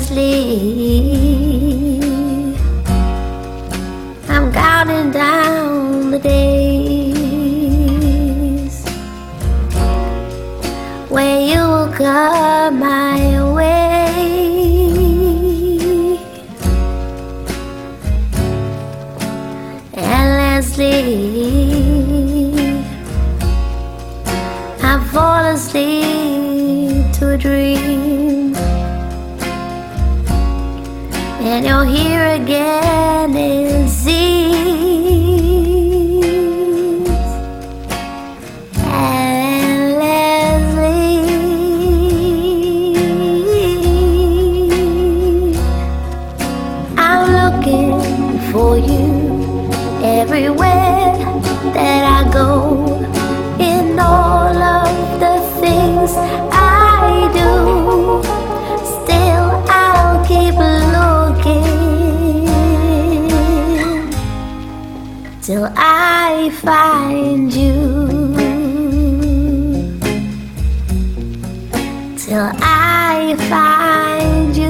endlessly. I'm counting down the days when you will come my way. Endlessly, I fall asleep to a dream, and you're here again, it seems. Endlessly, I'm looking for you everywhere that I go, in all of the things I do. Still I'll keep looking till I find you, till I find you.